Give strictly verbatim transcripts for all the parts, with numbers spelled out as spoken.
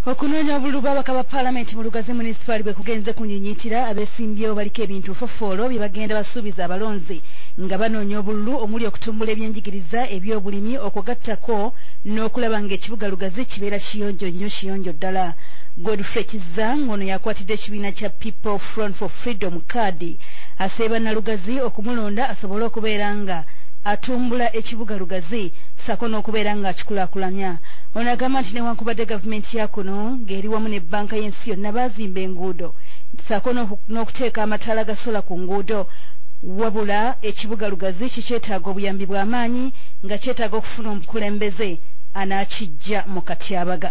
Okunoonya obululu bw'ababaka ba Paalamenti mu Lugazi Municipal bwe kugenze kunyinyiitira abeesimbyewo baliko ebintu fofoolo bye bagenda basuubiza abalonzi nga banoonya obululu omuli okutumbula ebyenjigiriza eby'obulimi okugattako n'okulaba ng'ekibuga Lugazi kibeera kiyonjo nnyo kiyonjo ddala. Godfrey Kizang ono yakwatidde ekibiina kya People Front for Freedom Card aseeba Nalugazi okumulonda asobole okubeera nga atumbula ekibuga Lugazi sako n'okubeera nga akikulaakulanya. Ono agamba nti newankubadde gavumenti ya kuno ng'eri wamu ne bbanka y'ensi yonna baazimba enguudo sako n'okuteeka amataala ga sola ku nguudo, wabula ekibuga Lugazi kikyetaaga obuyambi bw'amaanyi nga kyetaaga okufuna omukulembeze anaakijja mu katyabaga.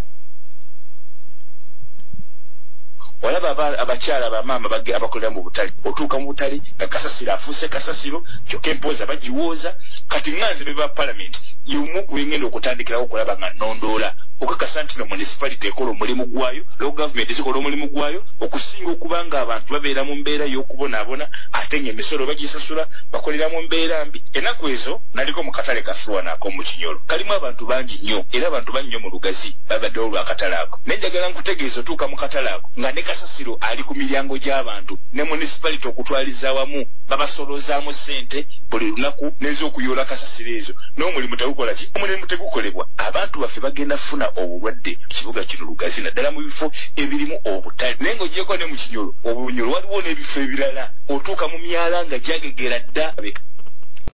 Walaba abakyala bamaama abakolera mu butale otuuka mu butale nga kasasiro afuuse kasasiro kyokka empooza bagiwooza kati nganze be ba Paalamenti y'omu ku bengenda okutandikirawo okulaba nga nnondoola okakasa nti no municipality ekola omulimu gwayo local government zikola omulimu gwayo okusinga okuba nga abantu babeera mu mbeera y'okubonaabona ate ng'emisolo bagisasula bakolera mu mbeera mbi. Ennaku ezo naliko mu katale kafuwana ak'omu Kinyolo kalimu abantu bangi nnyo era abantu bangi nnyo mu Lugazi babaddewo lw'akatale ako naye njagala nkutegeeza otuuka mu katale ako nga ne kasasiro ali ku miryango gy'abantu ne municipality okutwaliza awamu babasolozaamu ssente buli lunaku n'ez'okuyoola kasasiro ezo n'omulimu tegukola ki omulimu tegukolebwa. Abantu baffe bagenda funa obulwadde kibuga kino Lugazi naddala mu bifo ebirimu obutale naye ng'ogyeko ne mu Kinyolo obunyolo waliwo n'ebifo ebirala otuuka mu myala nga gyagegera dda.